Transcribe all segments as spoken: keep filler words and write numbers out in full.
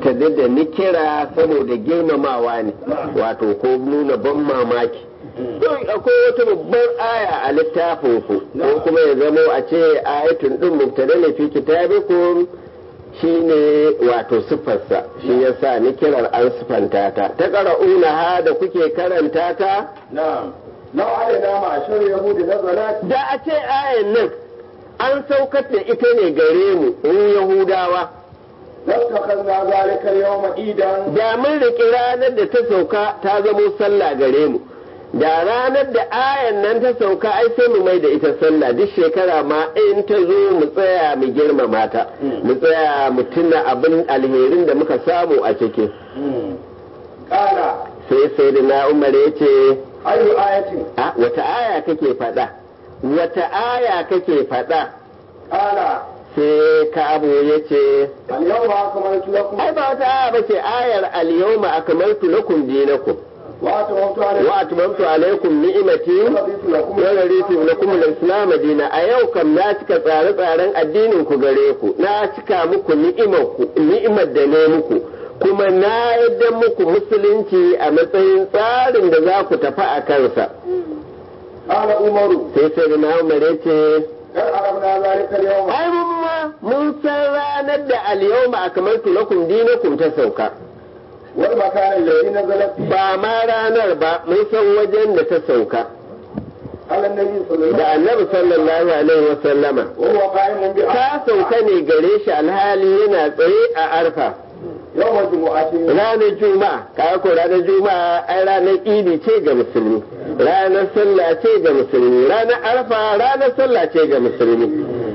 mubtada da nikira saboda girmamawa ne wato ko nuna ban mamaki akwai wata babbar aya a littafin ku ko kuma ya zamo a ce ayatun din mubtada ne fi kitabikum shine wato sifarsa shi yasa nikirar an sifanta ta ta qara'una ha da kuke karanta ta na'am law alaina ma ashar yahudi nazalat da a ce ayan nan an saukar da ita ne gare mu mu yahudawa lattakhadna zalika al-yawma idan da mun riƙi ranar da ta sauka ta zamo sallah gare mu da ranar da ayan nan ta sauka ai sai mu mai da ita sallah duk shekara ma in ta zo mu tsaya mu girmama ta mu tsaya mu tuna abin alherin da muka samu a ciki kala sai sai da na umar ya ce ayu ayatin a wata aya kake faɗa wata aya kake faɗa kala sai ka'abu ya ce al-yawma akmaltu lakum ai ba wata aya bace ayar al-yawma akmaltu lakum dinakum wa atmamtu alaykum wa atmamtu alaykum ni'mati wa raditu lakum al-islam dina a yau kam na cika tsare-tsaren addinin ku gare ku na cika muku ni'imar ku ni'imar da ne muku kuma na yadda muku musulunci a matsayin tsarin da za ku tafi a kansa qala umaru sai sai na umar ya ce kar arabna zalika al-yawma ai mun ma mun san ranar da al-yawma akmaltu lakum dinakum ta sauka wal makan alladhi nazalat ba ma ranar ba mun san wajen da ta sauka ala nabi sallallahu da annabi sallallahu alaihi wa sallama wa huwa qa'imun bi ta sauka ne gare shi alhali yana tsaye a arfa yawma jumu'atin ranar juma'a kaga ko ranar juma'a ai ranar idi ce ga musulmi ranar sallah ce ga musulmi ranar arfa ranar sallah ce ga musulmi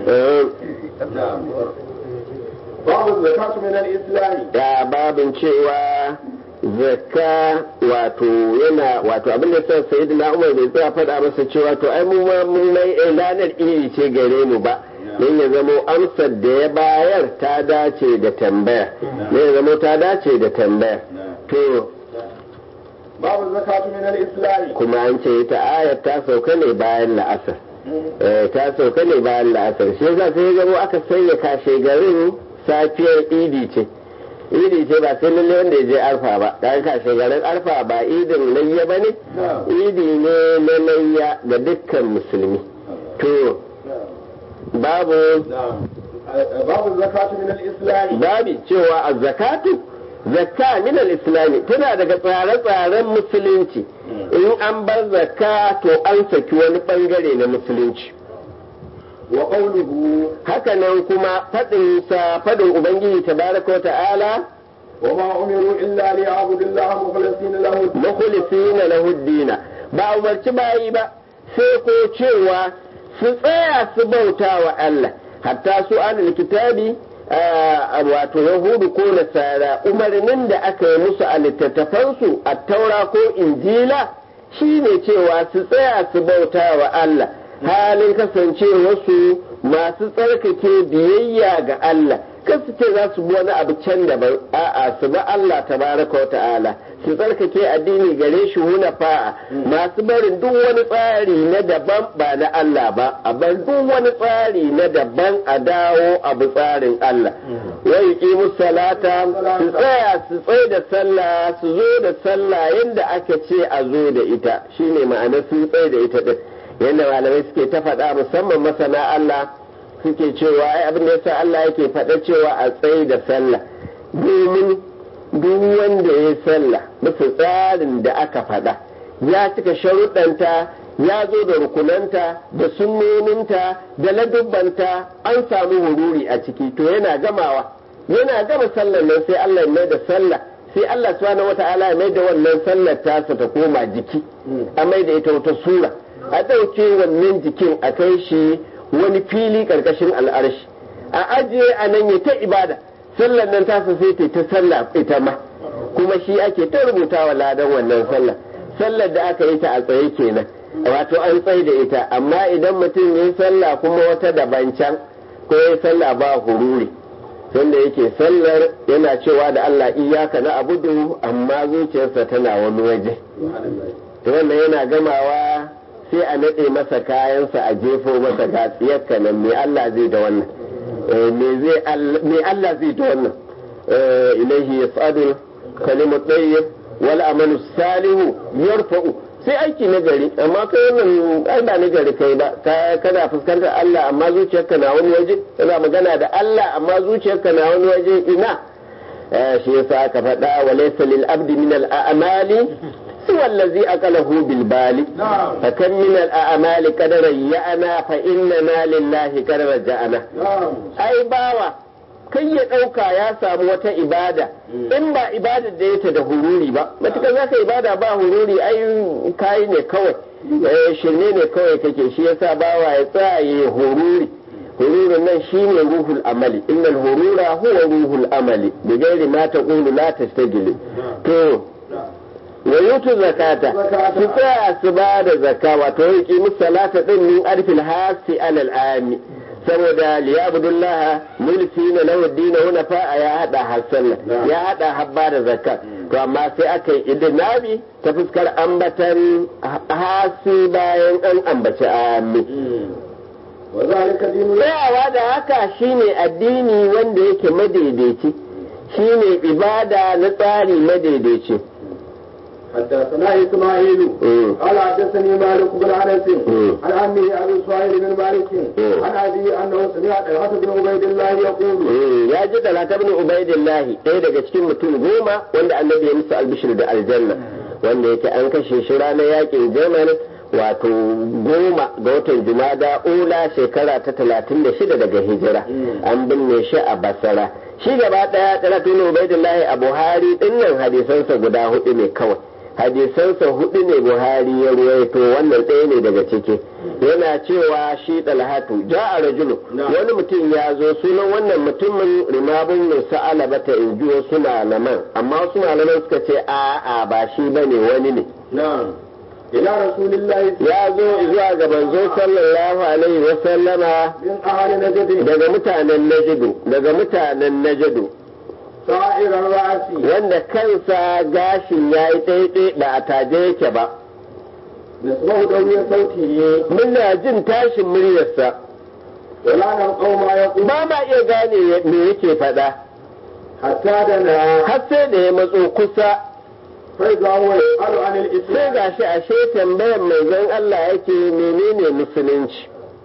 babu zakatu min al-islam da babin cewa zakka wato yana wato abin da sai sayyidina Umar bai tsaya faɗa masa cewa to ai mu ma mun mai ranar iri ce gare mu ba don ya zamo amsar da ya bayar ta dace da tambaya ne ya zamo ta dace da tambaya to babu zakatu min al-islam kuma an ce ta ayat ta sauka ne bayan la'asar eh ta sauka ne bayan la'asar shi yasa sai ya zamo aka sanya kashe garin safiyar idi ce idi ce ba sai lalle wanda ya je arfa ba dan kashe garin arfa ba idin layya ba ne idi ne na layya ga dukkan musulmi to babu babu zakatu min al-islam babi cewa a zakatu zakka min al-islam tana daga tsare-tsaren musulunci in an bar zakka to an saki wani bangare na musulunci wa qawluhu haka nan kuma fadin sa fadin ubangiji tabaraka wa ta'ala wa ma umiru illa li ya'budu allaha mukhlisina lahu mukhlisina lahu ad-din ba umarci bayi ba sai ko cewa su tsaya su bauta wa Allah hatta su ahlul kitabi wato yahudu ko nasara umarnin da aka yi musu a littattafansu a taura ko injila shine cewa su tsaya su bauta wa Allah halin kasancewarsu masu tsarkake biyayya ga Allah kan su ce za su bi wani abu can daban a'a su ba Allah tabaraka wa ta'ala su tsarkake addini gare shi huna fa'a masu barin duk wani tsari na daban ba na Allah ba a bar duk wani tsari na daban a dawo abu tsarin Allah wa yuqimu salata su tsaya su tsaye da sallah su zo da sallah yanda aka ce a zo da ita shine ma'anar sun tsaye da ita din yanda malamai suke ta faɗa musamman masana Allah suke cewa ai abin da yasa Allah yake faɗa cewa a tsaye da sallah domin duk wanda ya sallah bisa tsarin da aka faɗa ya cika sharuɗanta ya zo da rukunanta da sunnoninta da ladubbanta an samu hururi a ciki to yana gamawa yana gama sallar nan sai Allah ya mai da sallah sai Allah subhanahu wata'ala ya mai da wannan sallar tasa ta koma jiki a mai da ita wata sura a ɗauke wannan jikin a kai shi wani fili ƙarƙashin al'arshi a ajiye a nan ya ta ibada sallar nan tasa sai ta ta sallah ita ma kuma shi ake ta rubuta wa ladan wannan sallah sallar da aka yi ta a tsaye kenan wato an tsaye da ita amma idan mutum ya yi sallah kuma wata daban can ko ya sallah ba hururi tunda yake sallar yana cewa da Allah iyaka na abudu amma zuciyarsa tana wani waje to wannan yana gamawa sai a naɗe masa kayansa a jefo masa gatsiyar kanan me Allah zai da wannan me Allah zai da wannan ilaihi yas'adu kalimu tayyib wal amalu salihu yarfa'u sai aiki na gari amma kai wannan ai ba na gari kai ba kana fuskantar Allah amma zuciyarka na wani waje kana magana da Allah amma zuciyarka na wani waje ina shi yasa aka faɗa wa laysa lil abdi min al a'mali سوى الذي أقله بالبال فكم من الأعمال قد ريأنا فإننا لله قد رجعنا أي باوا kai ya ɗauka ya samu wata ibada in ba ibadar da yake da hururi ba matuƙar za ka ibada ba hururi ai kayi ne kawai shirme ne kawai kake shi yasa bawa ya tsaye hururi hururin nan shine ruhul amali innal hurura huwa ruhul amali bi gairi ma taqulu la tastajili to wa yutu zakata su tsaya su ba da zakka wato yaki musallata din min arfil hasi alal ami saboda liyabudullah mulkina lahu dinu hunafa ya hada hasanna ya hada habba da zakka to amma sai aka yi idinabi ta fuskar ambatan hasi bayan an ambaci ami tsayawa da haka shine addini wanda yake madaidaici shine ibada na tsari madaidaici حدثنا اسماعيل قال حدثني مالك بن انس عن عمه ابي سهيل بن مالك عن ابي انه سمع طلحه بن عبيد الله يقول يا جد طلحه بن عبيد الله ɗaya daga cikin mutum goma wanda annabi ya musu albishir da aljanna wanda yake an kashe shi ranar yakin jamal wato goma ga watan jumada ula shekara ta talatin da shida daga hijira an binne shi a basara shi gaba daya talatu bin ubaidillahi a buhari dinnan hadisansa guda hudu ne kawai hadisansa hudu ne buhari ya ruwaito wannan ɗaya ne daga ciki yana cewa shi dalhatu ja'a rajulu wani mutum ya zo sunan wannan mutumin rimabun min sa'ala bata injiyo suna laman amma wasu malaman suka ce a a ba shi bane wani ne na'am ila rasulillahi ya zo zuwa ga manzo sallallahu alaihi wa sallama min ahli najd daga mutanen najdu daga mutanen najdu sa'iran ra'asi wanda kansa gashin yayi daidai ba a taje yake ba nasmahu dawiyar sauti muna jin tashin muryarsa wala nan qauma yaqul ba ma iya gane me yake faɗa hatta da na har sai da ya matso kusa sai ga wai alu anil islam sai gashi ashe tambayar manzon Allah yake menene musulunci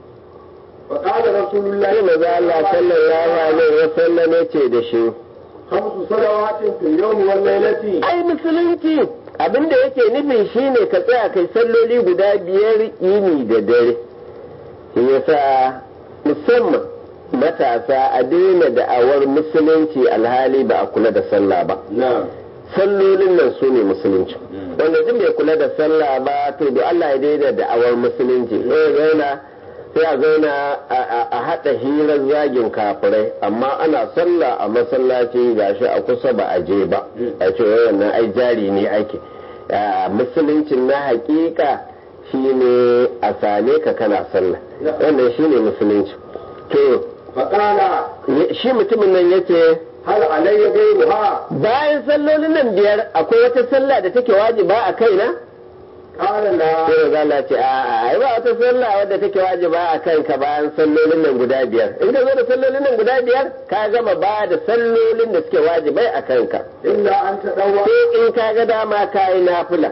fa qala rasulullahi manzo Allah sallallahu alaihi wasallam yace da shi khamsu salawatin fil yawmi wal laylati ai musulunci abinda yake nufi shine ka tsaya kai salloli guda biyar yini da dare shi yasa musamman matasa a daina da'awar musulunci alhali ba a kula da sallah ba na'am sallolin nan su ne musulunci wanda jin bai kula da sallah ba to da Allah ya daina da'awar musulunci sai zauna sai a zauna a haɗa hirar zagin kafirai amma ana sallah a masallaci gashi a kusa ba a je ba a ce wannan ai jari ne ake musuluncin na hakika shine a same ka kana sallah wannan shine musulunci to faqala shi mutumin nan yace hal alayya ghayruha bayan sallolin nan biyar akwai wata sallah da take wajiba a kaina qala la sai ga Allah ce a'a ai ba wata sallah wadda take wajiba a kanka bayan sallolin nan guda biyar in ka zo da sallolin nan guda biyar ka gama ba da sallolin da suke wajibai a kanka illa an tadawwa sai in ka ga dama kai nafila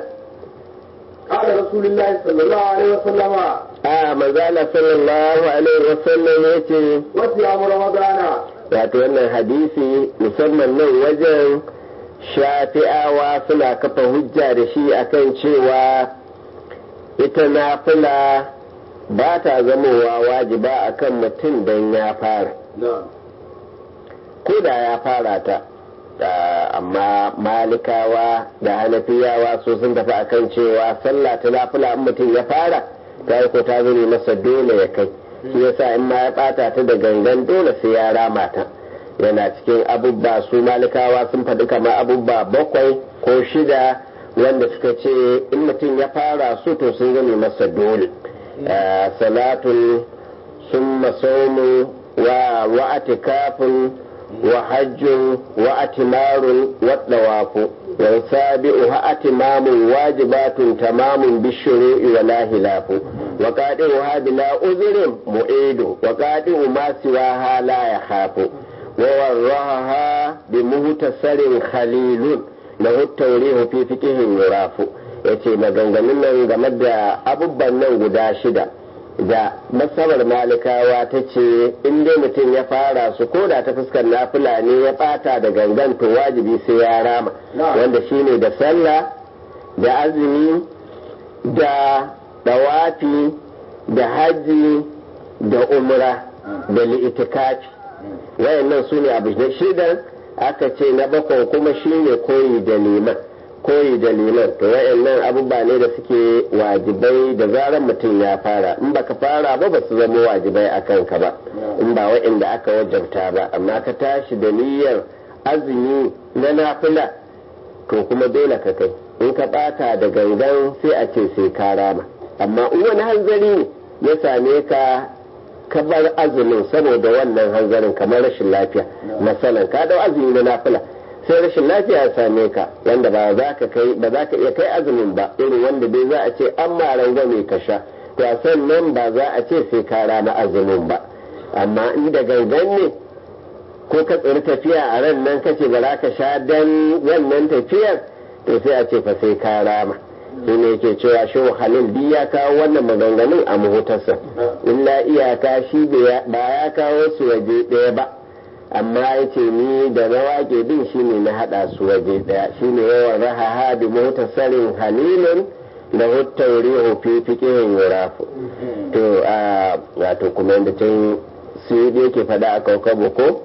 qala rasulullahi sallallahu alaihi wasallam a manzo Allah sallallahu alaihi wasallam yace wa siyamu ramadana wato wannan hadisi musamman nan wajen shafi'awa suna kafa hujja da shi akan cewa ita nafila ba ta zamowa wajiba akan mutum don ya fara ko da ya fara ta amma malikawa da hanafiyawa so sun tafi akan cewa sallah ta nafila in mutum ya fara ta yi ko ta zame masa dole ya kai shi yasa in ma ya bata ta da gangan dole sai ya rama ta yana cikin abubba su malikawa sun faɗi kamar abubba bakwai ko shida wanda suka ce in mutum ya fara su to sun zame masa dole salatun sun masaumu wa wa'atikafin wa hajjun wa atimarun wa dawafu wa sabi'u ha atimamun wajibatun tamamun bishuru'i wa la hilafu wa qadi'u ha bila uzrin mu'idu wa qadi'u ma siwa ha la yakhafu wa warraha bi muhtasarin khalilun lahu tawrihu fi fiqhin yurafu yace maganganun nan game da abubban nan guda shida da masabar malikawa ta ce in dai mutum ya fara su ko da ta fuskar nafila ne ya bata da gangan to wajibi sai ya rama wanda shine da sallah da azumi da dawafi da haji da umra da li'itikafi wayannan su ne abu da shidan aka ce na bakwai kuma shine koyi da liman koyi da liman to wayannan abubuwa ne da suke wajibai da zarar mutum ya fara in baka fara ba ba su zama wajibai a kanka ba in ba wa'inda aka wajabta ba amma ka tashi da niyyar azumi na nafila to kuma dole ka kai in ka bata da gangan sai a ce sai ka rama amma in wani hanzari ya same ka ka bar azumin saboda wannan hanzarin kamar rashin lafiya masalan ka dau azumi na nafila sai rashin lafiya ya same ka wanda ba za ka kai ba za ka iya kai azumin ba irin wanda dai za a ce an ma rangwame ka sha to a sannan ba za a ce sai ka rama azumin ba amma in da gangan ne ko ka tsiri tafiya a ran nan kace ba za ka sha dan wannan tafiyar to sai a ce fa sai ka rama shi ne yake cewa shi halil bi ya kawo wannan maganganun a mahutarsa illa iyaka shi ba ya kawo su waje ɗaya ba amma ya ce ni da na wake din shi ne na haɗa su waje ɗaya shi ne yawan rahaha bi mutasarin halilin da huttauri hufi fikihin yurafu to a wato kuma yadda tun su yake faɗa a kaukabo ko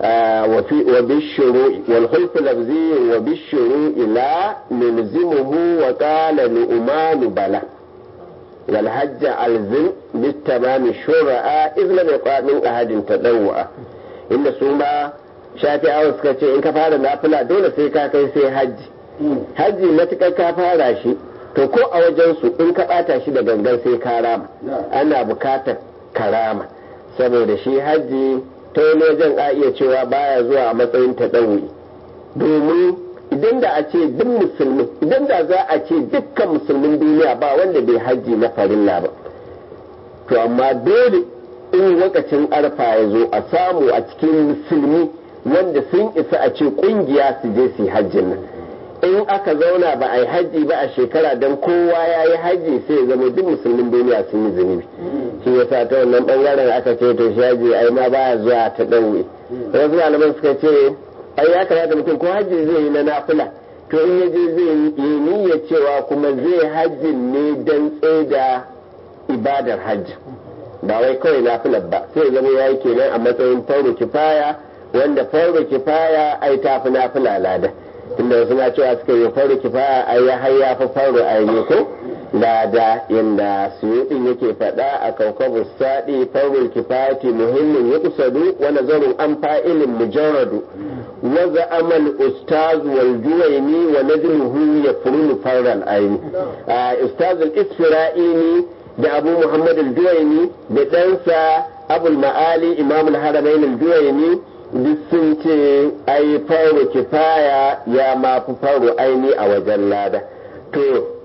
وبالشروع والخلف لفظي وبالشروع لا نلزمه وقال نؤمان بلا والحج ألزم بالتمام الشرعاء إذ لم يقع من أحد تدوع إن سوما شافي أوس كتير إن كفارة نافلة دولة سيكا كي سي حج حج متك كفارة شي to ko a wajensu in ka ɓata shi da gangan sai ka rama ana bukatar karama saboda shi hajji ta wani wajen a iya cewa baya zuwa a matsayin taɗauri domin idan da a ce duk musulmi idan da za a ce dukkan musulmin duniya ba wanda bai hajji na farilla ba to amma dole in lokacin arfa ya zo a samu a cikin musulmi wanda sun isa a ce kungiya su je su yi hajjin nan in aka zauna ba a yi hajji ba a shekara don kowa ya yi hajji sai ya zama duk musulmin duniya sun yi zunubi shi ya sa ta wannan bangaren aka ce to shi hajji ai ma baya zuwa ta ɗauye wasu malaman suka ce ai ya kamata mutum ko hajji zai yi na nafila to in ya je zai yi niyyar cewa kuma zai hajji ne don tsaida ibadar hajji ba wai kawai nafilar ba sai ya zama ya yi kenan a matsayin fauro kifaya wanda fauro kifaya ai tafi nafila lada tunda wasu na cewa suka yi faru kifaya a ya har ya fi faru a yi ko lada yadda suyuɗin yake faɗa a kaukabu saɗi faru kifayati muhimmin ya kusadu wa nazarun an fa'ilin mujarradu wa za'amal ustaz wal juwaini wa najmuhu ya furunu farran aini ustaz al-isfira'ini da abu muhammad al-juwaini da ɗansa abul ma'ali imam al-haramain al-juwaini duk sun ce ai faru kifaya ya mafi faru aini a wajen lada to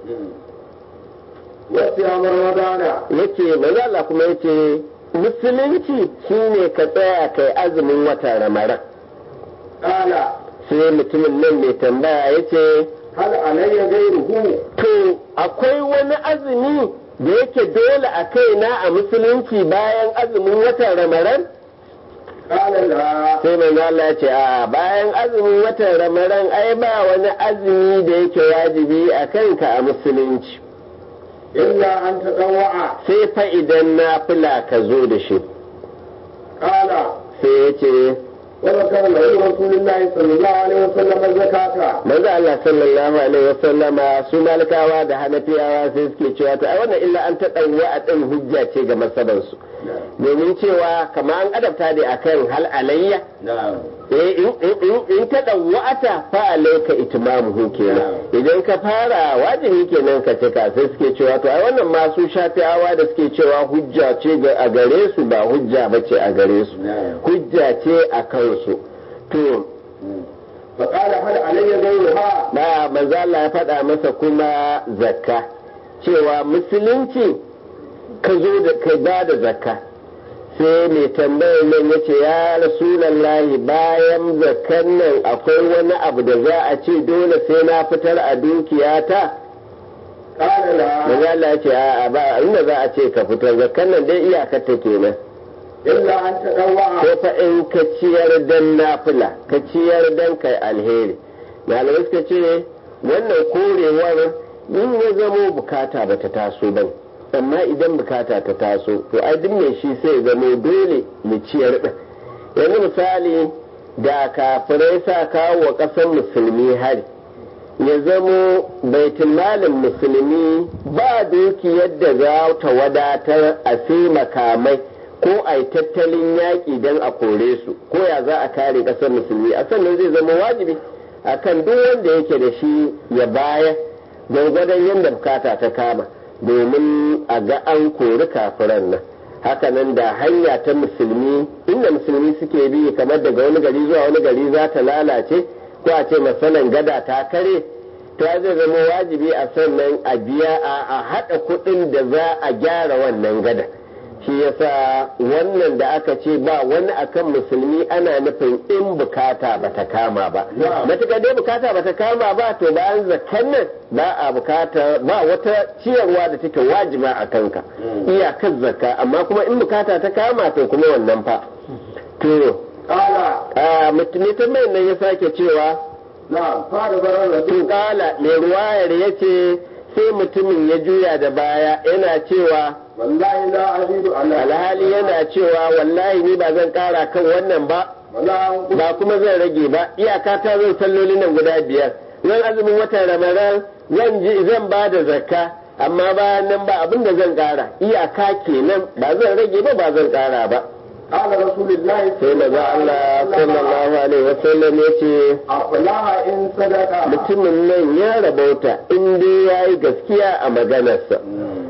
wasu ya ramadana yake maza Allah kuma yake musulunci shine ka tsaya kai azumin watan ramadan kala sai mutumin nan mai tambaya yace hal alayya gairuhu to akwai wani azumi da yake dole a kaina a musulunci bayan azumin watan ramadan sai mai Allah ce a bayan azumin watan ramadan ai ba wani azumi da yake wajibi a kanka a musulunci illa an taɗawa'a sai fa idan na fila ka zo da shi kala sai ya ce وذكر له رسول الله صلى الله عليه وسلم الزكاة manzo Allah sallallahu alaihi wasallama su malikawa da hanafiyawa sai suke cewa to ai wannan illa an ta dawwa a din hujja ce ga masaban su domin cewa kamar an adabta da akan hal alayya eh in in ta dawwata fa alayka itmamuhu kenan idan ka fara wajibi kenan ka cika sai suke cewa to ai wannan ma su shafi'awa da suke cewa hujja ce a gare su ba hujja bace a gare su hujja ce a kansu to فقال هل علي غيرها ba manzo Allah ya faɗa masa kuma zakka cewa musulunci ka zo da kai ba da zakka sai mai tambayar nan ya ce ya rasulallahi bayan zakan nan akwai wani abu da za a ce dole sai na fitar a dukiyata? قال لا Maza Allah ya ce a ba inda za a ce ka fitar zakan nan dai iyakar ta kenan. إلا أن تطوع. Ko fa in ka ciyar dan nafila ka ciyar dan kai alheri. Malamai suka ce wannan korewar in ya zamo bukata ba ta taso ba, amma idan bukata ta taso to ai duk mai shi sai zamo dole mu ciyar din. Yanzu misali da kafirai sa kawo wa ƙasar musulmi hari, ya zamo baitul malin musulmi ba dukiyar da za ta wadatar a sai makamai ko a yi tattalin yaƙi don a kore su, ko ya za a kare ƙasar musulmi, a sannan zai zama wajibi akan duk wanda yake da shi ya baya gwargwadon yadda bukata ta kama domin a ga an kori kafiran nan. Hakanan da hanya ta musulmi inda musulmi suke bi kamar daga wani gari zuwa wani gari za ta lalace ko a ce masalan gada ta kare, to zai zama wajibi a sannan a biya a haɗa kuɗin da za a gyara wannan gada. Shi yasa wannan da aka ce ba wani akan musulmi ana nufin in bukata ba ta kama ba. Matuƙa dai bukata ba ta kama ba to bayan zakan nan ba a bukata ba wata ciyarwa da take wajiba a kanka iyakar zakka, amma kuma in bukata ta kama to kuma wannan fa. To a mutum mai nan ya sake cewa na fara barar to kala mai ruwayar ya ce sai mutumin ya juya da baya yana cewa wallahi la azidu ala alhali yana cewa wallahi ni ba zan kara kan wannan ba ba kuma zan rage ba, iyaka ta zan sallolin nan guda biyar, zan azumin watan ramadan zan ji zan ba da zakka, amma bayan nan ba abin da zan kara, iyaka kenan ba zan rage ba ba zan kara ba. قال رسول الله sai maza Allah sallallahu alaihi wasallam ya ce aflaha in sadaka mutumin nan ya rabauta in dai yayi gaskiya a maganarsa,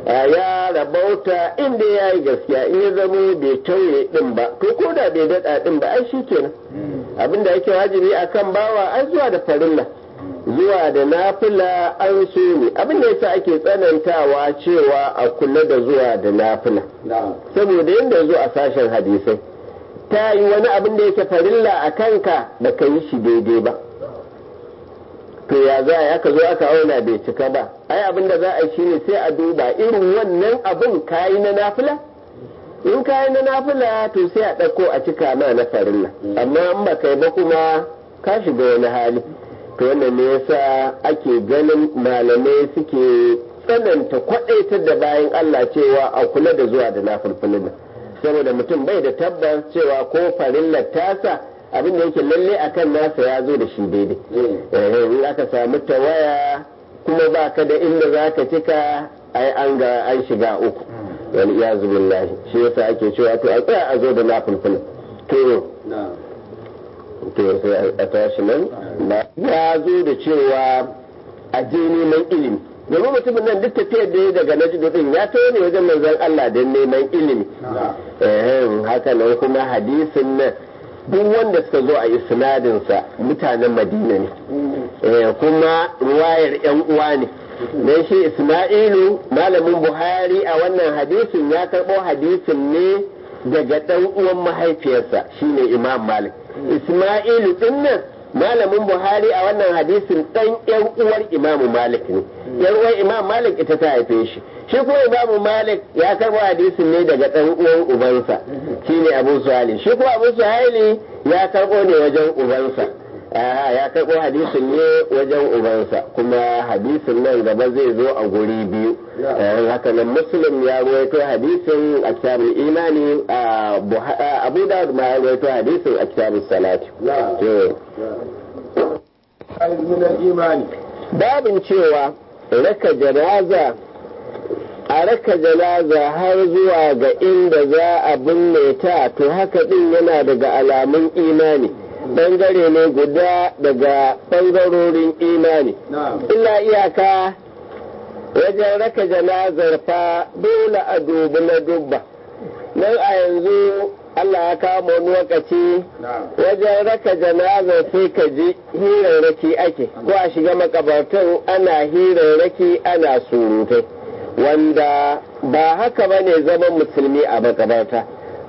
ya rabauta in dai yayi gaskiya in ya zamo bai tauye din ba to ko da bai dada din ba ai shikenan. Abinda yake wajibi akan bawa ai zuwa da farilla zuwa da nafila an so ne, abinda yasa ake tsanantawa cewa a kula da zuwa da nafila saboda yadda zo a sashen hadisai ta yi wani abin da yake farilla a kanka da ka yi shi daidai ba, to ya za a aka zo aka auna bai cika ba, ai abin da za a yi shine sai a duba irin wannan abin kayi na nafila, in kayi na nafila to sai a ɗauko a cika ma na farilla, amma in ba kai ba kuma ka shiga wani hali. To wannan ne yasa ake ganin malamai suke tsananta kwaɗaitar da bayan Allah cewa a kula da zuwa da nafilfilin, saboda mutum bai da tabbas cewa ko farillar tasa abin da yake lalle akan nasa ya zo da shi daidai. In aka samu tawaya kuma ba ka da inda za ka cika ai an ga an shiga uku wani iyazu billahi, shi yasa ake cewa to a tsaya a zo da nafilfilin. To to sai a tashi nan ya zo da cewa a je neman ilimi, domin mutumin nan duk tafiyar da ya daga najidu din ya taho ne wajen manzon Allah don neman ilimi. Haka nan kuma hadisin nan duk wanda suka zo a isnadinsa mutanen Madina ne, kuma ruwayar yan uwa ne. Dan shi Isma'ilu malamin Buhari a wannan hadisin ya karɓo hadisin ne daga ɗan uwan mahaifiyarsa shine Imam Malik. Isma'ilu din nan malamin Buhari a wannan hadisin ɗan ƴan uwar Imam Malik ne, ƴan uwar Imam Malik ita ta haife shi, shi kuma Imam Malik ya karɓo hadisin ne daga ɗan uwan ubansa shine Abu Suhaili, shi kuma Abu Suhaili ya karɓo ne wajen ubansa. ya karɓo hadisin ne wajen ubansa, kuma hadisin nan gaba zai zo a guri biyu. Haka nan Muslim ya ruwaito hadisin a kitabul imani, Abu Dawud ma ya ruwaito hadisin a kitabul salati. Babin cewa raka janaza a raka janaza har zuwa ga inda za a binne ta, to haka din yana daga alamun imani, bangare ne guda daga bangarorin imani. Illa iyaka wajen raka janazar fa dole a dubi na dubba. Nan a yanzu Allah ya kama wani lokaci wajen raka janazar sai ka ji hirarraki ake, ko a shiga makabartan ana hirarraki ana surutai, wanda ba haka ba ne zaman musulmi a makabarta.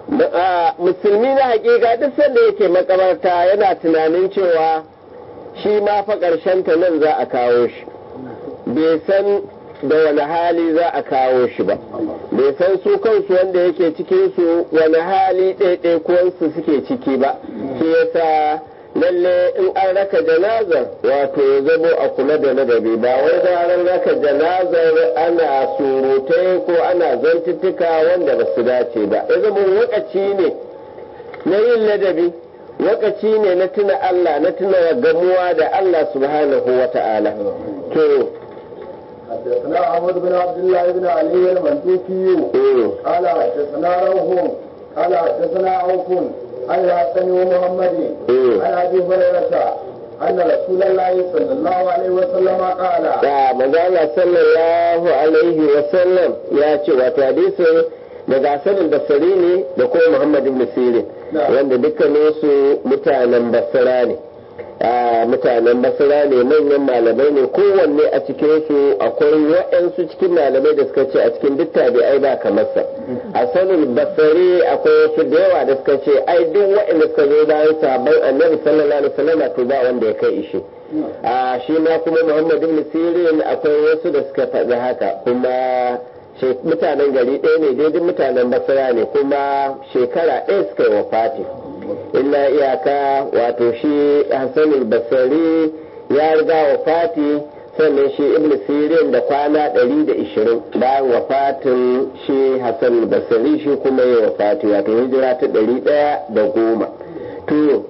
musulmi na hakika duk sanda yake makabarta yana tunanin cewa shi ma fa ƙarshen ta nan za a kawo shi, bai san da wani hali za a kawo shi ba, bai san su kansu wanda yake cikin su wani hali ɗaiɗaikuwansu suke ciki ba. Shi yasa lalle in an raka janazar wato ya zamo a kula da ladabi, ba wai zaran raka janazar ana surutai ko ana zantuttuka wanda ba su dace ba, ya zama wakaci ne na yin ladabi, wakaci ne na tuna Allah, na tuna gamuwa da Allah subhanahu wa ta'ala. To حدثنا عمرو بن عبد الله بن علي المنتوكي قال حدثنا روح قال حدثنا عوف عن الحسن ومحمد عن ابي هريره ان رسول الله صلى الله عليه وسلم قال يا مزال صلى الله عليه وسلم يا ce wato hadisin daga sanin basari ne da kuma Muhammad ibn Sirin wanda dukkaninsu mutanen basra ne. mutanen basira ne, manyan malamai ne, kowanne a cikinsu akwai waɗansu cikin malamai da suka ce a cikin duk tabi'ai ba kamar sa. A sanin basari akwai wasu da yawa da suka ce ai duk waɗanda suka zo bayan sahabban annabi sallallahu alaihi wasallam to ba wanda ya kai ishi. A shi ma kuma Muhammad ibn Sirin akwai wasu da suka faɗi haka, kuma mutanen gari ɗaya ne, daidai mutanen basira ne, kuma shekara ɗaya suka yi wafati. illa iyaka wato shi Hassan al-Basri ya riga wafati, sannan shi Ibn Sirin da kwana ɗari da ishirin bayan wafatin shi Hassan al-Basri shi kuma ya wafati, wato hijira ta ɗari ɗaya da goma. To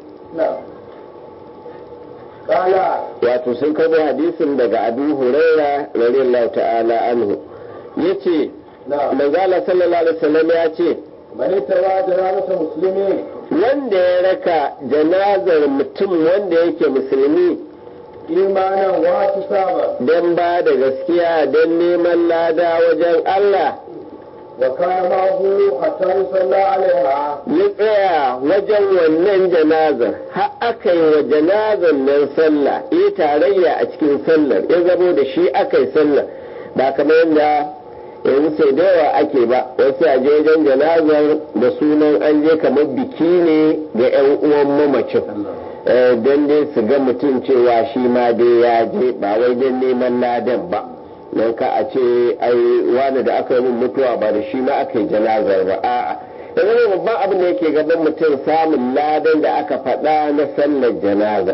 wato sun karbo hadisin daga Abu Huraira radiyallahu ta'ala anhu yace manzo Allah sallallahu alaihi wasallam ya ce mani tawa janazar musulmi wanda ya raka janazar mutum wanda yake musulmi imanan wa saba don ba da gaskiya don neman lada wajen Allah wa kana ma'ahu hatta yusalla alaiha ya tsaya wajen wannan janazar har aka yi wa janazar nan sallah ya tarayya a cikin sallar, ya zamo da shi aka yi sallar, ba kamar yadda yanzu sai da yawa ake ba, wasu a je wajen janazar da sunan an je kamar biki ne ga 'yan uwan mamacin don dai su ga mutum cewa shi ma dai ya je, ba wai don neman ladan ba, don ka a ce ai wani da aka yi min mutuwa ba da shi ma aka yi janazar ba. A'a, yanzu babban abin da yake gaban mutum samun ladan da aka faɗa na sallar janaza,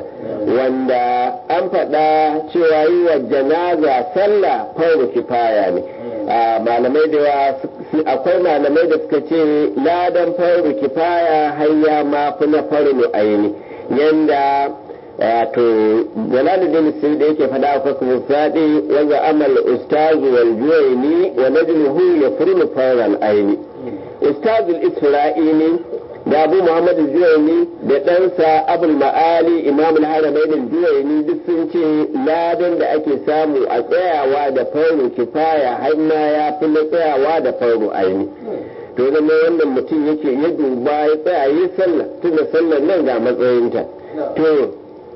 wanda an faɗa cewa yi wa janaza sallah farko kifaya ne. malamai da yawa akwai malamai da suka ce ladan farko kifaya hayya ma fi na farko aini, yanda wato jalaluddin sirri da yake faɗa a kwakwun saɗi wanda amal ustazu wal juwaini wa najmuhu ya furnu farran aini. Ustazul Isra'ili da Abu Muhammad Juwaini da ɗansa Abul Ma'ali Imam al-Haramain Juwaini duk sun ce ladan da ake samu a tsayawa da farko kifaya har ma ya fi na tsayawa da farko aini. To zama wannan mutum yake ya duba ya tsaya yi sallah, tunda sallar nan ga matsayinta. To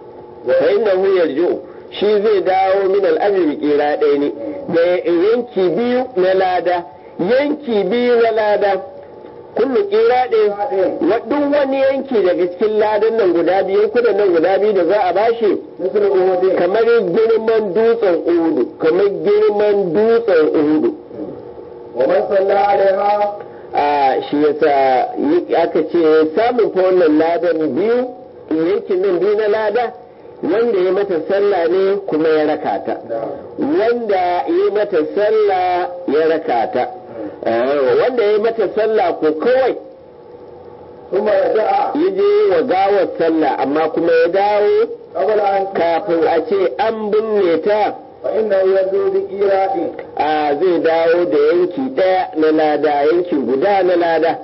fa innahu yarju shi zai dawo min al-ajri kira ɗaya ne da yanki biyu na lada, yanki biyu na lada kullu kira ɗaya duk wani yanki daga cikin ladan nan guda biyu kudan nan guda biyu da za a bashi kamar girman dutsen uhudu, kamar girman dutsen uhudu. wa man salla alaiha a shi yasa aka ce samun fa wannan ladan biyu yankin nan biyu na lada wanda ya mata sallah ne kuma ya raka ta, wanda ya mata sallah ya raka ta, wanda ya mata sallah ko kawai kuma ya je wa gawar sallah amma kuma ya dawo kafin a ce an binne ta, fa inna yazu bi qira'in a zai dawo da yanki ɗaya na lada, yanki guda na lada.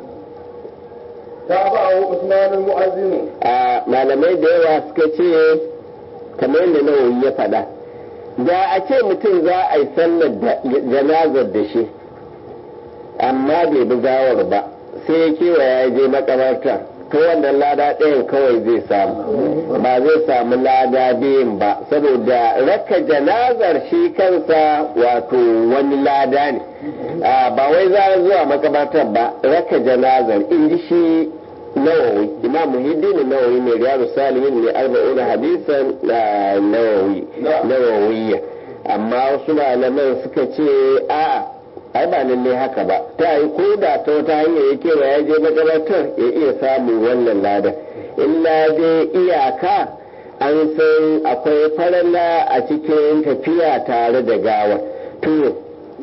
tabahu Usman al-Mu'azzin a malamai da yawa suka ce kamar yadda Nawawi ya faɗa, da a ce mutum za a yi sallar janazar da shi amma bai bi gawar ba sai ya kewaya ya je makabarta to wannan lada ɗayan kawai zai samu ba zai samu lada biyun ba saboda raka janazar shi kansa wato wani lada ne ba wai za zuwa makabartar ba raka janazar in ji shi nawawi imam muhiddin nawawi ne riyadu salihin ne arba'un hadisan nawawi nawawiyya amma wasu malaman suka ce a ai ba lalle haka ba ta yi ko da ta wata hanyar ya kewa ya je makabartar ya iya samun wannan lada illa dai iyaka an san akwai faralla a cikin tafiya tare da gawa to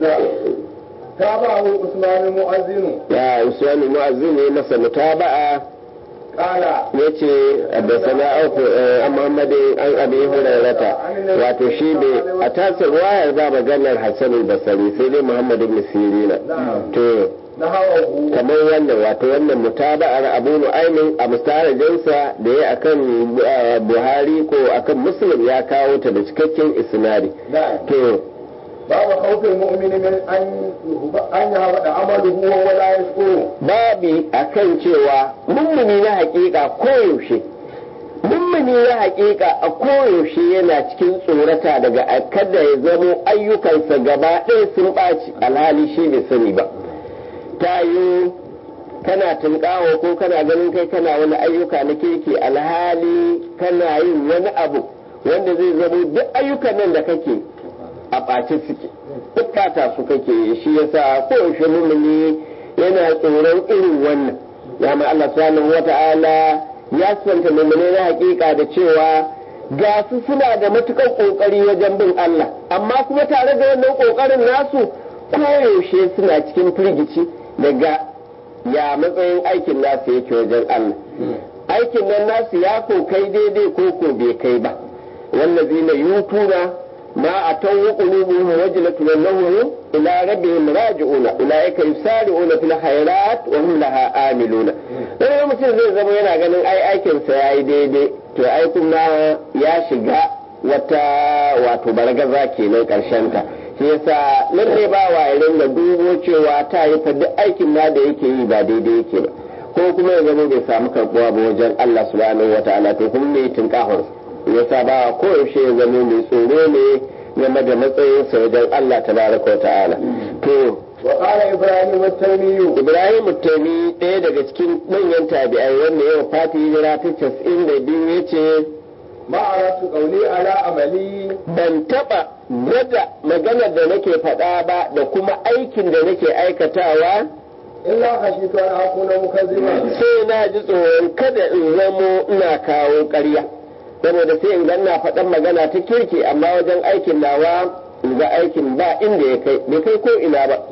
تابعه عثمان المؤذن يا عثمان المؤذن masa mutaba'a kala yace haddasana auku Muhammad an Abi Hurairata wato shi ne a tasir wayar ba maganar Hassan al-Basri sai dai Muhammad ibn Sirina to kamar wannan wato wannan mutaba'ar Abu Nu'aymin a mustarajinsa da ya akan Buhari ko akan Muslim ya kawo ta da cikakken isnadi to babu khawfin mu'mini min an an yahbada amaluhu wa la yashkuru babi akan cewa mummuni na hakika koyaushe mummuni na hakika a koyaushe yana cikin tsorata daga kada ya zamo ayyukansa gaba ɗaya sun ɓaci alhali shi bai sani ba ta yi kana tunƙawa ko kana ganin kai kana wani ayyuka na kirki alhali kana yin wani abu wanda zai zamo duk ayyukan nan da kake a ɓace suke duk fata su kake shi yasa koyaushe mummuni yana tsoron irin wannan ya ma Allah subhanahu wata'ala ya santa mummune na hakika da cewa ga su suna da matukar kokari wajen bin Allah amma kuma tare da wannan kokarin nasu koyaushe suna cikin firgici daga ya matsayin aikin nasu yake wajen Allah aikin nan nasu ya ko kai daidai ko ko bai kai ba wallazina yutuna ما أتوا قلوبهم وجلة أنهم إلى ربهم راجعون أولئك يسارعون في الخيرات وهم لها آملون dan mutum zai zama yana ganin ai aikinsa ya yi daidai to ai kuma ya shiga wata wato bargaza kenan karshen ta shi yasa lalle ba wa irin da dubo cewa ta yi fa duk aikin ma da yake yi ba daidai yake ba ko kuma ya zama bai samu karbuwa ba wajen Allah subhanahu wataala to kuma ne tinkahon yasa ba ko yaushe ya zama mai tsoro ne game da matsayinsa wajen Allah tabaraka wa ta'ala to wa qala ibrahim at-taymi ibrahim at-taymi ɗaya daga cikin manyan tabi'ai wanda ya fati hijira ta casa'in da biyu yace ma'aratu qawli ala amali ban taba gwada maganar da nake faɗa ba da kuma aikin da nake aikatawa illa khashitu an akuna mukazziban sai na ji tsoron kada in zamo ina kawo ƙarya saboda sai in ganna faɗan magana ta kirki amma wajen aikin nawa in ga aikin ba inda ya kai bai kai ko ina ba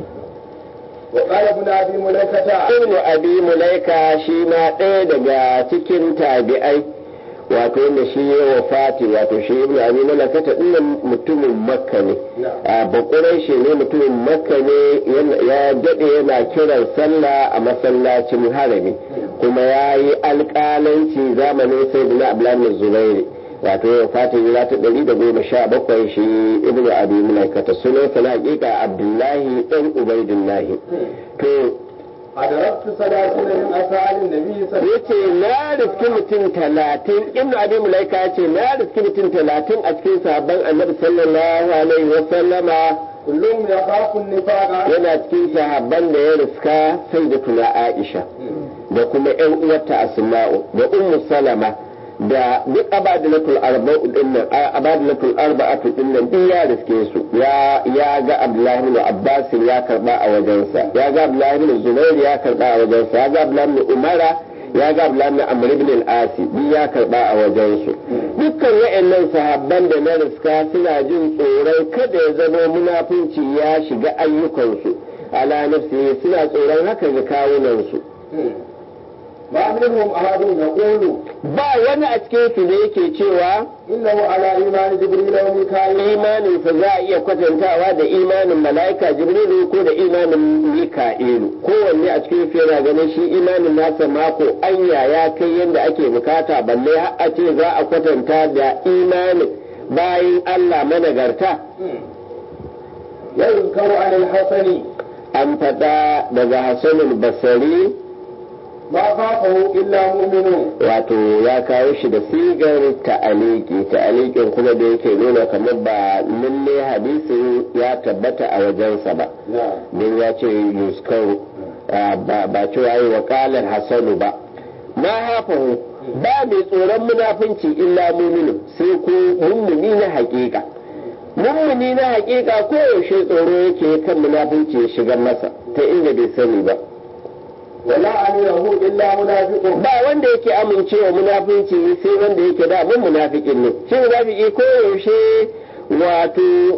wa qala ibn abi mulaikata ibn abi mulaika shi ma ɗaya daga cikin tabi'ai wato wanda shi ya wafati wato shi ibn abi mulaikata dinnan mutumin makka ne a bakurai shi ne mutumin makka ne ya dade yana kiran sallah a masallacin harami kuma ya yi alƙalanci zamanin sai da abdullahi zubairi wato ya fata hijira ta ɗari da goma sha bakwai shi ibnu abi mulaikata sunan sa na hakika abdullahi dan ubaidullahi to adaraktu salatin min asalin nabi sallallahu yace na riski mutum talatin ibnu abi mulaika yace na riski mutum talatin a cikin sahabban annabi sallallahu alaihi wa sallama kullum ya khafu nifaqa yana cikin sahabban da ya riska sai da tuna aisha da kuma yan uwarta asma'u da ummu salama da duk abadilatul arba'u dinnan abadilatul arba'atu dinnan din ya riske su ya ya ga abdullahi ibn abbas ya karba a wajensa ya ga abdullahi ibn zubair ya karba a wajensa ya ga abdullahi ibn umara ya ga abdullahi ibn amr ibn al-asi din ya karba a wajensu dukkan wayannan sahabban da na riska suna jin tsoron kada ya zama munafunci ya shiga ayyukansu ala nafsi suna tsoron haka ga kawunansu ba minhum ahadun yaqulu ba wani a cikin su da yake cewa innahu ala imani jibril wa mika'il imanin sa za a iya kwatantawa da imanin mala'ika jibrilu ko da imanin mika'ilu kowanne a cikin su yana ganin shi imanin nasa mako anya ya kai yadda ake bukata balle har a ce za a kwatanta da imanin bayin Allah managarta yuzkaru an al-hasani an faɗa daga hasanul basari ما خافه إلا مؤمن. wato ya kawo shi da sigar ta'aliki ta'alikin kuma da yake nuna kamar ba lalle hadisin ya tabbata a wajensa ba don ya ce yuskaru ba cewa yi wakalar hasanu ba ma hafahu ba mai tsoron munafunci illa muminu sai ko mummuni na hakika mummuni na hakika ko yaushe tsoro yake kan munafunci ya shiga masa ta inda bai sani ba wala amirahu illa munafiqun. ba wanda yake amincewa munafunci sai wanda yake da mun munafikin ne shi munafiki ko yaushe wato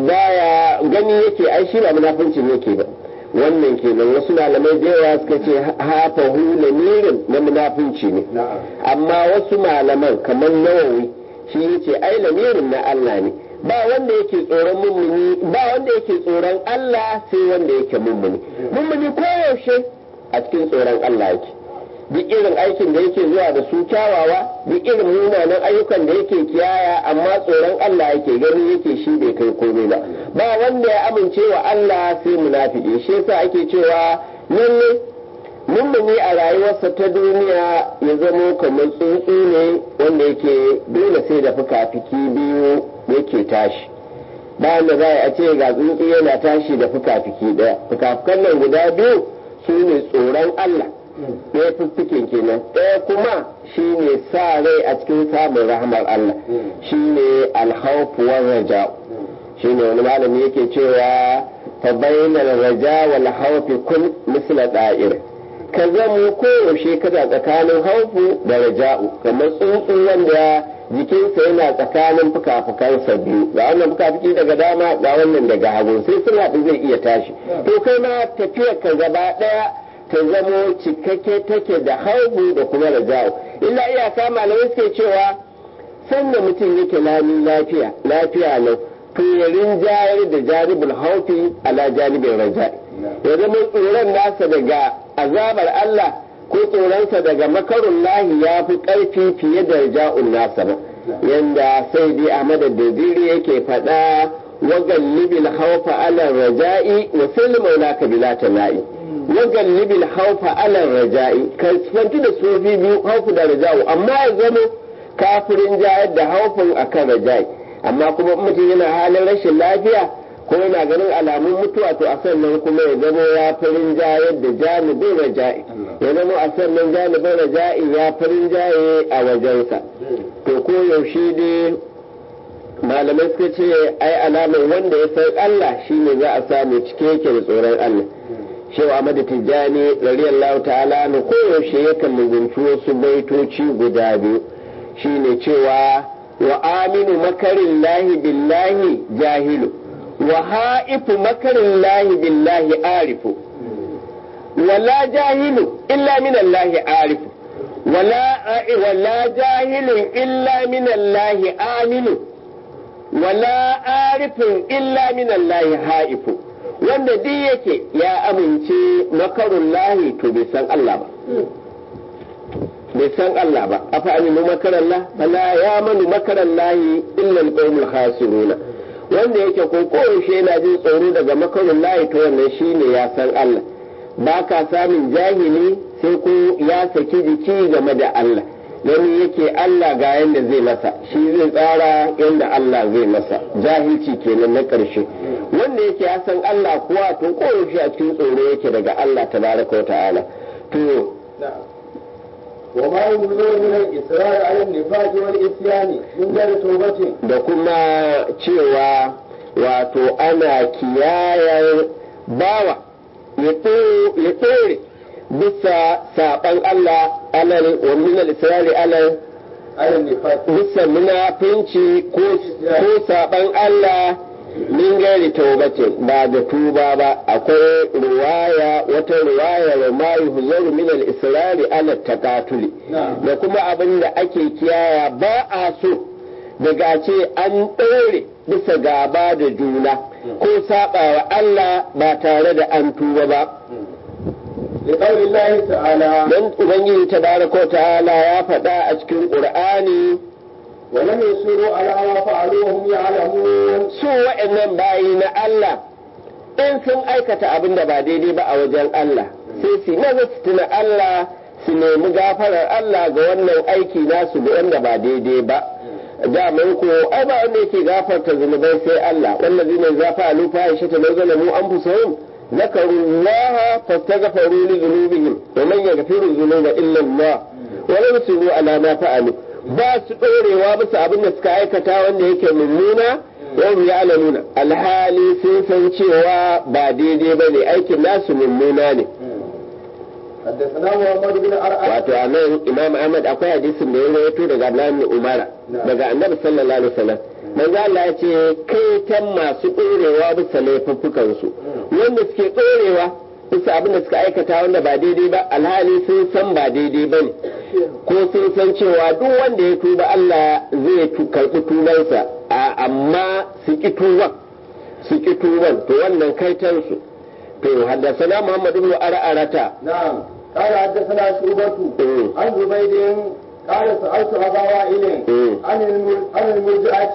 baya gani yake ai shi ba munafuncin yake ba wannan kenan wasu malamai da yawa suka ce hafa hu lamirin na munafunci ne amma wasu malaman kamar Nawawi shi yace ai lamirin na Allah ne ba wanda yake tsoron mummuni ba wanda yake tsoron Allah sai wanda yake mummuni mummuni ko yaushe a cikin tsoron Allah yake duk irin aikin da yake zuwa da su kyawawa duk irin munanan ayyukan da yake kiyaya amma tsoron Allah yake gani yake shi bai kai komai ba ba wanda ya amince wa Allah sai munafiki shi yasa ake cewa lalle mummuni a rayuwarsa ta duniya ya zamo kamar tsuntsu ne wanda yake dole sai da fuka-fiki biyu yake tashi bayan da za a ce ga tsuntsu yana tashi da fuka-fiki daya fuka-fukan nan guda biyu su ne tsoron Allah ɗaya fiffikin kenan ɗaya kuma shi ne sa rai a cikin samun rahmar Allah shi ne alhaufu wa raja shi ne wani malami yake cewa fa bainal raja wal haufi kun misla da'ir ka zama koyaushe kada tsakanin haufu da raja'u kamar tsuntsu wanda jikinsa yana tsakanin fuka-fukansa biyu ga wannan fuka-fuki daga dama ga wannan daga hagu sai sun haɗu zai iya tashi to kai ma tafiyar ka gaba ɗaya ta zamo cikakke take da haufu da kuma raja'u illa iyaka malamai suke cewa sanda mutum yake lami lafiya lafiya lau to ya rinjayar da jaribul haufi ala jaribin raja'i ya zama tsoron nasa daga azabar Allah ko tsoronsa daga makarun lahi ya fi ƙarfi fiye da raja'un nasa ba yanda sai dai Ahmad Dadiri yake faɗa wa gallibil haufa ala raja'i wa sallu laka bila tana'i wa gallibil haufa ala raja'i kan fanti da sufi biyu haufu da raja'u amma ya zama kafirin jayar da haufin akan raja'i amma kuma mutum yana halin rashin lafiya ko yana ganin alamun mutuwa to a sannan kuma ya zama ya farin jayar da janibin raja'i ya zama a sannan janibin raja'i ya farin jaye a wajensa to ko yaushe dai malamai suka ce ai alamar wanda ya san Allah shine za a samu cike yake da tsoron Allah shehu Ahmad Tijjani radiyallahu ta'ala ne ko yaushe yakan mugunci wasu baitoci guda biyu shine cewa wa aminu makarin lahi billahi jahilu وهائف مكر الله بالله عارف ولا جاهل إلا من الله عارف ولا ولا جاهل إلا من الله آمن ولا عارف إلا من الله هائف wanda duk yake ya amince makarun lahi to bai san Allah ba bai san Allah ba afa aminu makaran la fala ya manu makaran lahi illa alqawmul khasiruna wanda yake ko koyaushe yana jin tsoro daga makarin layi ta wannan shine ya san Allah ba ka samun jahili sai ko ya saki jiki game da Allah gani yake Allah ga yanda zai masa shi zai tsara yanda Allah zai masa jahilci kenan na ƙarshe wanda yake ya san Allah kuwa to koyaushe a cikin tsoro yake daga Allah tabaraka wa ta'ala to وما ينظر من الإصرار على النفاق والإسيان من غير توبة da kuma cewa wato ana kiyayar bawa ya tsere bisa saɓan Allah alal wa min al-israri alal bisa munafinci ko saɓan Allah min gairi taubatin ba da tuba ba akwai ruwaya wata ruwaya wa ma yuhzaru min al-israri ala taqatuli da kuma abin da ake kiyaya ba a so daga ce an ɗore bisa gaba da juna ko saɓawa Allah ba tare da an tuba ba لقول الله تعالى dan ubangiji tabaraka ta'ala ya faɗa a cikin qur'ani ولم يصروا على ما فعلوا وهم يعلمون su wa'annan bayi na Allah in sun aikata abin da ba daidai ba a wajen Allah sai su maza su tuna Allah su nemi gafarar Allah ga wannan aiki nasu da wanda ba daidai ba daman ko ai ba wanda yake gafarta zunubai sai Allah wallazi ne zafa alu fa aisha ta nazalamu anfusahum zakaru Allah fastaghfiru li dhunubihim wa man yaghfiru dhunuba illa Allah wa lam yusiru ala ma fa'alu ba su dorewa bisa abin da suka aikata wanda yake mummuna yau ya alamuna alhali sun san cewa ba daidai bane aikin nasu mummuna ne wato a nan imam ahmad akwai hadisin da ya rawaito daga abdullahi bin umara daga annabi sallallahu alaihi wasallam manzo Allah ya ce kai tan masu ɗorewa bisa laifuffukan su wanda suke ɗorewa bisa abin da suka aikata wanda ba daidai ba alhali sun san ba daidai ba ne ko sun san cewa duk wanda ya tuba Allah zai karɓi tubansa amma su ki tuban su ki tuban to wannan kaitan su to haddasa Muhammad ibn Ar'arata na'am قال حدثنا شعبة عن زبيد قال سألت أبا وائل عن عن المرجعة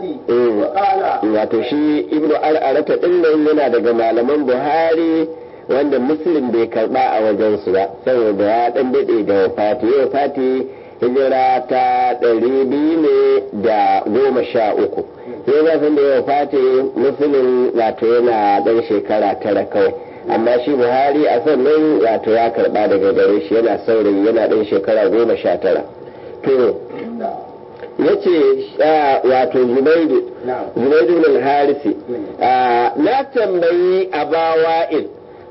وقال wato shi ibnu al'arata din nan yana daga malaman Buhari wanda Muslim bai karba a wajen su ba saboda ya dan dade da wafati ya wafati hijira ta ɗari biyu ne da goma sha uku sai ya san da ya wafati Muslim wato yana dan shekara tara kawai amma shi Buhari a sannan wato ya karba daga gare shi yana saurayi yana dan shekara goma sha tara to yace wato Zubaidu Zubaidu al-Harisi na tambayi Abawa'il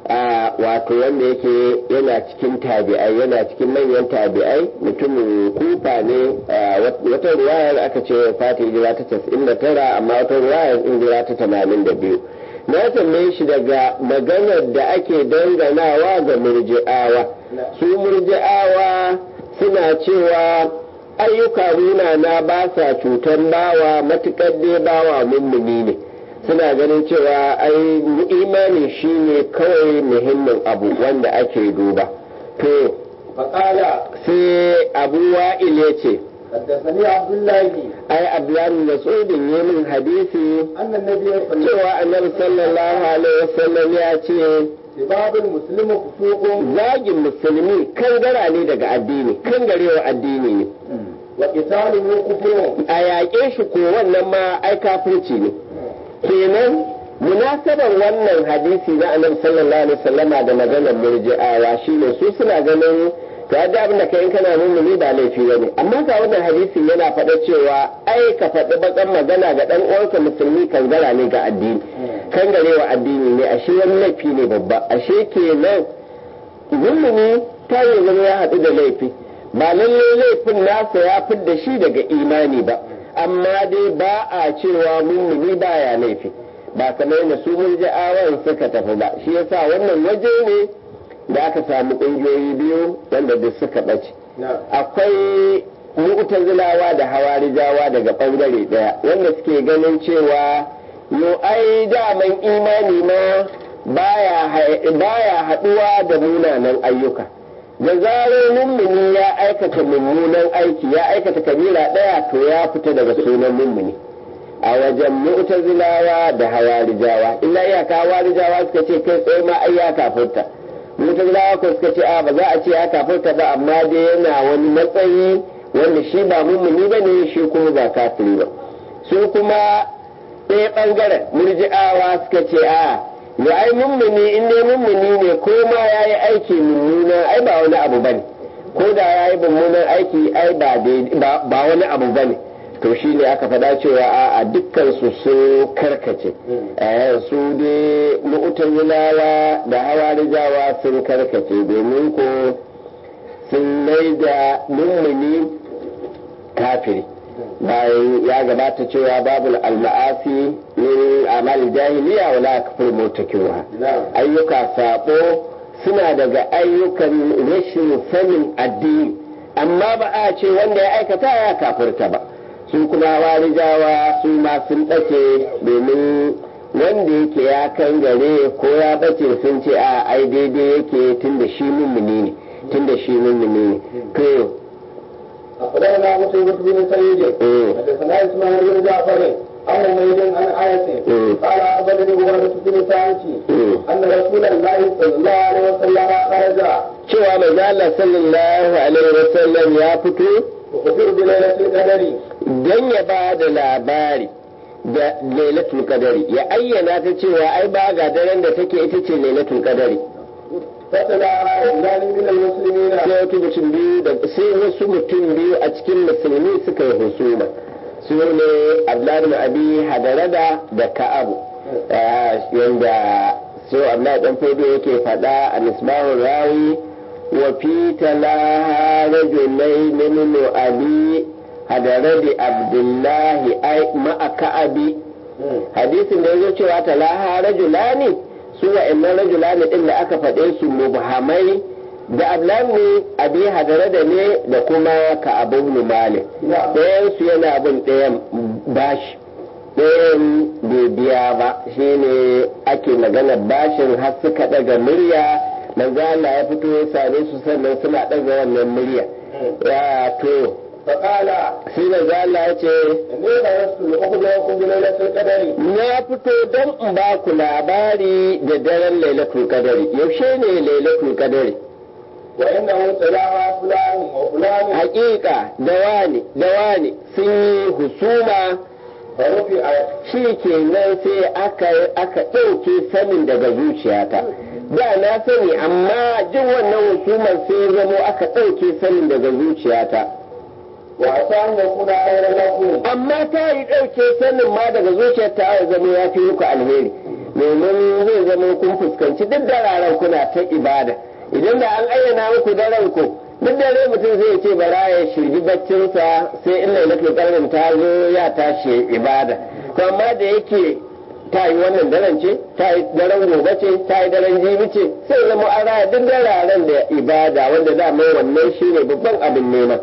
wato wanda yake yana cikin tabi'ai yana cikin manyan tabi'ai mutumin Kufa ne wata ruwayar aka ce fati hijira ta casa'in da tara amma wata ruwayar hijira ta tamanin da biyu na tambaye shi daga maganar da ake danganawa ga murji'awa su murji'awa suna cewa ayyuka na ba sa cutar bawa matukar dai bawa mummuni ne suna ganin cewa ai imani shine kawai muhimmin abu wanda ake duba to faƙala sai abu wa'il ya ce حدثني عبد الله ai abdullahi mas'udin yi min hadisi أن النبي صلى الله cewa annabi sallallahu alaihi wasallam ya ce سباب المسلم فسوق zagin musulmi kangara ne daga addini kangarewa addini ne وقتاله كفر a yaƙe shi ko wannan ma ai kafirci ne kenan munasabar wannan hadisi na annabi sallallahu alaihi wasallama da maganar murji'awa shine su suna ganin to yadda abin da kai kana mummuni ba laifi bane amma ga wannan hadisi yana faɗa cewa ai ka faɗi bakan magana ga dan uwanka musulmi kangara ne ga addini kangarewa addini ne ashe wani laifi ne babba ashe kenan mummuni ta yi zama ya haɗu da laifi ba lalle laifin nasa ya fidda shi daga imani ba amma dai ba a cewa mummuni baya laifi ba kamar yadda su murji'awan suka tafi ba shi yasa wannan waje ne da aka samu ƙungiyoyi biyu wanda duk suka ɓace akwai mu'tazilawa da hawarijawa daga ɓangare ɗaya wanda suke ganin cewa yo ai daman imani ma baya haɗuwa da munanan ayyuka da zarar mummuni ya aikata mummunan aiki ya aikata kabila ɗaya to ya fita daga sunan mummuni a wajen mu'tazilawa da hawarijawa illa iyaka hawarijawa suka ce kai tsaye ma ai ya kafirta mu'tazilawa ko suka ce a ba za a ce ya kafirta ba amma dai yana wani matsayi wanda shi ba mummuni ba ne shi kuma ba kafiri ba su kuma ɗaya ɓangaren murji'awa suka ce a ya ai mummuni in dai mummuni ne ko ma ya yi aiki mummuna ai ba wani abu bane ko da ya yi mummunan aiki ai ba wani abu bane to shi ne aka faɗa cewa a dukkan su sun karkace su dai mu'tazilawa da hawarijawa sun karkace domin ko sun mai da mummuni kafiri bayan ya gabata cewa babu al-ma'asi min amal jahiliya wala kafir mutakiwa ayyuka sabo suna daga ayyukan rashin sanin addini amma ba a ce wanda ya aikata ya kafirta ba su kuma warijawa su ma sun ɗace domin wanda yake ya kan gare ko ya bace sun ce a ai daidai yake tun da shi mummuni ne tun da shi mummuni ne to أخبرنا مسلم بن سعيد حدثنا إسماعيل بن جعفر عن حميد عن آية قال أخبرني عبادة بن سعيد أن رسول الله صلى الله عليه وسلم خرج cewa mai Allah sallallahu alaihi wasallam ya fito وخبر بليلة القدر don ya ba da labari da lailatul qadari ya ayyana ta cewa ai ba ga daren da take ita ce lailatul qadari فتلا رجلان من المسلمين sai wasu mutum biyu da sai wasu mutum biyu a cikin musulmi suka yi husuma su ne Abdullahi bin Abi Hadarada da Ka'abu yanda so Abdullahi dan Fodo yake faɗa a Misbahur Rawi wa fi talaha rajulain min Abi Hadaradi Abdullahi ai ma'a Ka'abi hadisin da yazo cewa talaha rajulani su wa'annan rajulani din da aka faɗe su mubhamai da Abdullahi Abi Hadarada ne da kuma Ka'ab ibn Malik ɗayan su yana bin ɗayan bashi ɗayan bai biya ba shine ake magana bashin har suka ɗaga murya manzo Allah ya fito ya same su sannan suna ɗaga wannan murya ya to فقال sai manzo Allah ya ce إني خرجت لأخبركم بليلة القدر na fito don in ba ku labari da daren lailatul qadari yaushe ne lailatul qadari وإنه تلاها فلان وفلان hakika da wani da wani sun yi husuma فرفعت shi kenan sai aka aka ɗauke sanin daga zuciyata da na sani amma jin wannan husumar sai zamo aka ɗauke sanin daga zuciyata وعسى أن يكون خيرا لكم amma ta yi ɗauke sanin ma daga zuciyarta ya zamo ya fi muku alheri domin zai zama kun fuskanci duk dararen kuna ta ibada idan da an ayyana muku daren ku duk dare mutum zai ce bara ya shirgi baccinsa sai in lailatul qadrin ta zo ya tashi ibada to amma da yake ta yi wannan daren ce ta yi daren gobe ce ta yi daren jibi ce sai zama an raya duk dararen da ibada wanda da mai wannan shine babban abin nema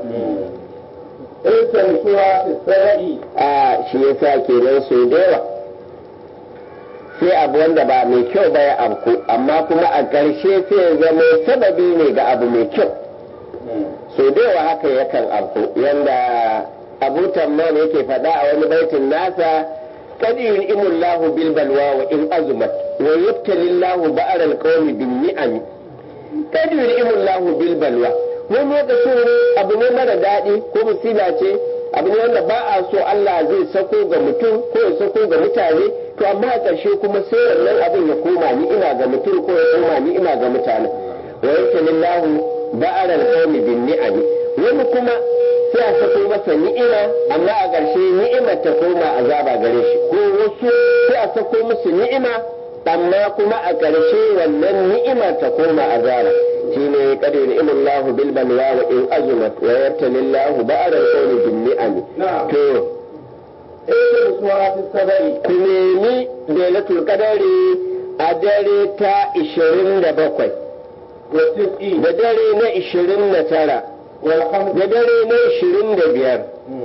التمسوها في السبع a shi yasa kenan so da yawa sai abu wanda ba mai kyau ba ya abku amma kuma a ƙarshe sai ya zama sababi ne ga abu mai kyau so da yawa haka yakan abku yanda abu tamman yake faɗa a wani baitin nasa kad yu'imullahu bil balwa wa in azumat wa yubtalillahu ba'al al-qawmi bin ni'am kad yu'imullahu bil balwa wani lokacin abu ne mara daɗi ko musiba ce abu ne wanda ba a so Allah zai sako ga mutum ko ya sako ga mutane to amma a ƙarshe kuma sai wannan abin ya koma ni ina ga mutum ko ya koma ni ina ga mutane wa yakalillahu ba'ara al-qawmi bin ni'ami wani kuma sai a sako masa ni'ima amma a ƙarshe ni'imar ta koma azaba gare shi ko wasu sai a sako musu ni'ima amma kuma a ƙarshe wannan ni'imar ta koma azaba shine qad yu'imullahu bil balwa wa in azumat wa yartalillahu ba'da al-qawli bin ni'am to التمسوها في السبع ku nemi lailatul qadari a dare ta ishirin da bakwai والتسع da dare na ishirin da tara والخمس da dare na ishirin da biyar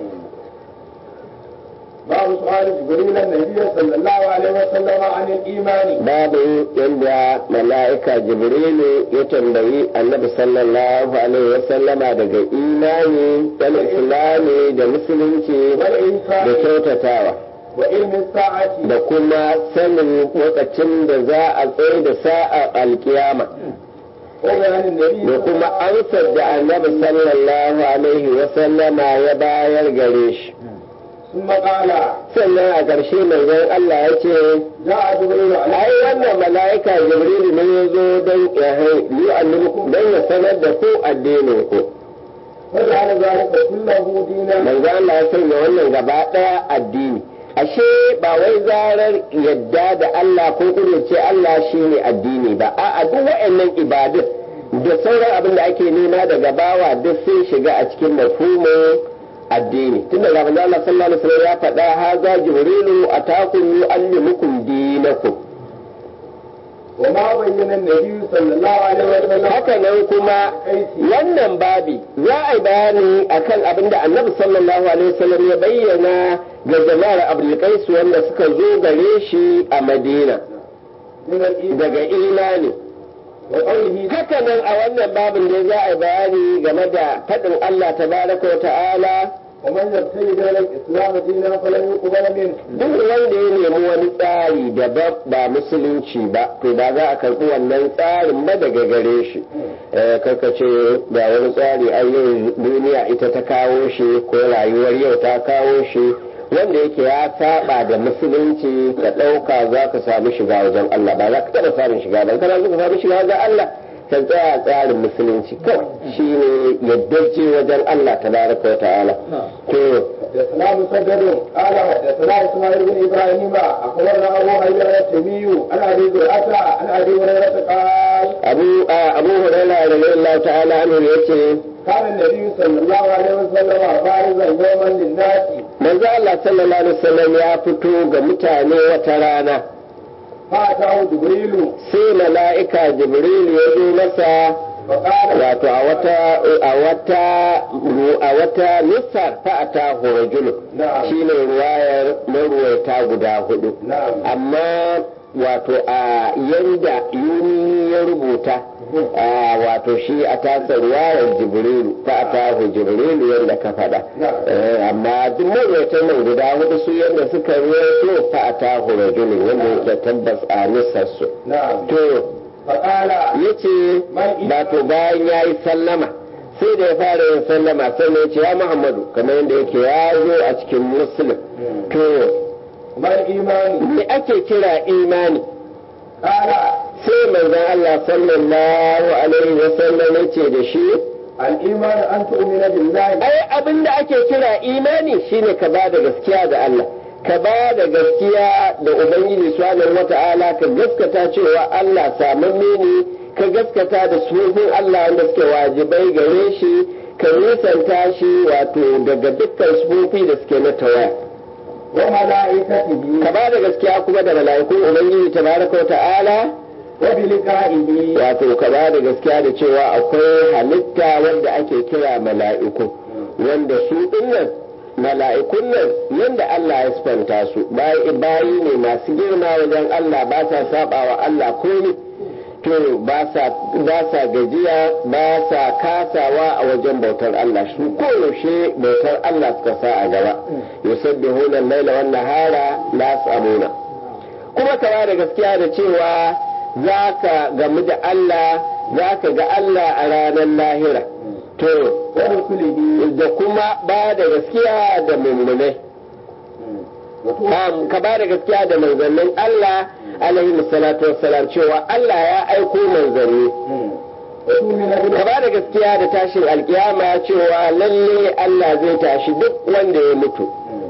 باب سؤال جبريل النبي صلى الله عليه وسلم عن الإيمان babu yadda mala'ika jibrilu ya tambayi annabi sallallahu alaihi wasallama daga imani da islami da musulunci da والإنسان kyautatawa وعلم الساعة da kuma sanin lokacin da za a tsaye da sa'a alkiyama وبيان النبي da kuma amsar da annabi sallallahu alaihi wasallama ya bayar gare shi ثم قال sannan a ƙarshe manzon Allah ya ce جاء جبريل عليه ai wannan mala'ika jibrilu ne ya zo don ya yu'allimukum don ya sanar da ku addinin ku فجعل ذلك كله دينا manzo Allah ya sanya wannan gaba daya addini ashe ba wai zarar yadda da Allah ko kudurce Allah shine addini ba a'a duk wa'annan ibadun da sauran abin da ake nema daga bawa duk sun shiga a cikin mafhumin addini tunda ga manzo Allah sallallahu alaihi wasallam ya faɗa haza jibrilu atakum yu'allimukum dinakum وما بين النبي صلى الله عليه وسلم haka nan kuma wannan babi za a yi bayani akan abin da annabi sallallahu alaihi wasallam ya bayyana ga jama'ar abdulkais wanda suka zo gare shi a madina من الإيمان daga imani وقوله haka nan a wannan babin da za a yi bayani game da faɗin Allah tabaraka wa ta'ala ومن يبتغي غير الاسلام دينا فلن يقبل منه duk wanda ya nemi wani tsari daban ba musulunci ba to ba za a karɓi wannan tsarin ba daga gare shi kaka ce ga wani tsari ai yau duniya ita ta kawo shi ko rayuwar yau ta kawo shi wanda yake ya saba da musulunci ka ɗauka za ka samu shiga wajen Allah ba za ka taɓa samun shiga ba kana zuka samu shiga wajen Allah ka tsaya tsarin musulunci kawai shi ne yaddace wajen Allah tabaraka wa ta'ala to حدثنا مسدد قال حدثنا اسماعيل بن ابراهيم اخبرنا ابو هريره التميمي عن ابي زرعه عن ابي هريره قال ابو ابو هريره رضي الله تعالى عنه yace كان النبي صلى الله عليه وسلم بارزا يوما للناس manzo Allah sallallahu alaihi wasallam ya fito ga mutane wata rana فاتاه جبريل sai mala'ika jibril ya zo masa wato a wata a wata a wata nusar fa'ata rajul shine ruwayar maruwaita guda hudu amma wato a yanda yuni ya rubuta wato shi a tasa ruwayar jibrilu fa'ata jibrilu yanda ka faɗa amma duk maruwaitan nan guda hudu su yanda suka ruwaito fa'ata rajul wanda yake tabbas a nusar su to ya ce ba to bayan ya yi sallama sai da ya fara yin sallama sannan ya ce ya muhammadu kamar yadda yake ya zo a cikin musulun to me ake kira imani sai manzon Allah sallallahu alaihi wa sallam ya ce da shi al-iman an tu'mina billahi ai abinda ake kira imani shine ka ba da gaskiya da Allah ka ba da gaskiya da Ubangiji subhanahu wata'ala ka gaskata cewa Allah samamme ne ka gaskata da sunan Allah wanda suke wajibai gare shi ka nisanta shi wato daga dukkan sufofi da suke na tawaya wa mala'ikatihi ka ba da gaskiya kuma da mala'ikun Ubangiji tabaraka wata'ala wa bi liqa'ihi wato ka ba da gaskiya da cewa akwai halitta wanda ake kira mala'iku wanda su dinnan mala'ikun nan yadda Allah ya sifanta su bayi ne masu girma wajen Allah ba sa saba wa Allah komi to ba sa gajiya ba sa kasawa a wajen bautar Allah su koyaushe bautar Allah suka sa a gaba yusabbihuna al-laila wan nahara la yas'amuna kuma ka ba da gaskiya da cewa zaka gamu da Allah zaka ga Allah a ranar lahira to da kuma ba da gaskiya da mummunai ka ba da gaskiya da manzannin Allah alaihi salatu wassalam cewa Allah ya aiko manzanni ka ba da gaskiya da tashin alkiyama cewa lalle Allah zai tashi duk wanda ya mutu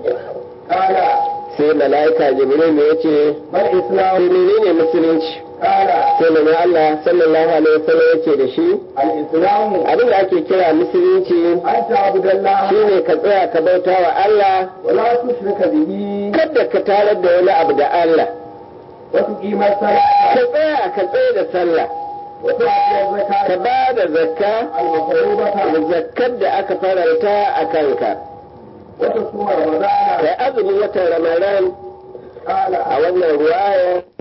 sai mala'ika jibril ya ce menene musulunci sai manzo Allah sallallahu alaihi wasallam yake da shi al-islamu abin da ake kira musulunci anta abudallah shine ka tsaya ka bauta wa Allah wala tushrika bihi kada ka tarar da wani abu da Allah wa tuqima salat ka tsaya ka tsaya da sallah wa tu'ti zakat ka ba da zakka al-mafruḍata zakkar da aka faranta a kanka wa tusuma ramadana kai azumin watan Ramadan qala a wannan ruwaya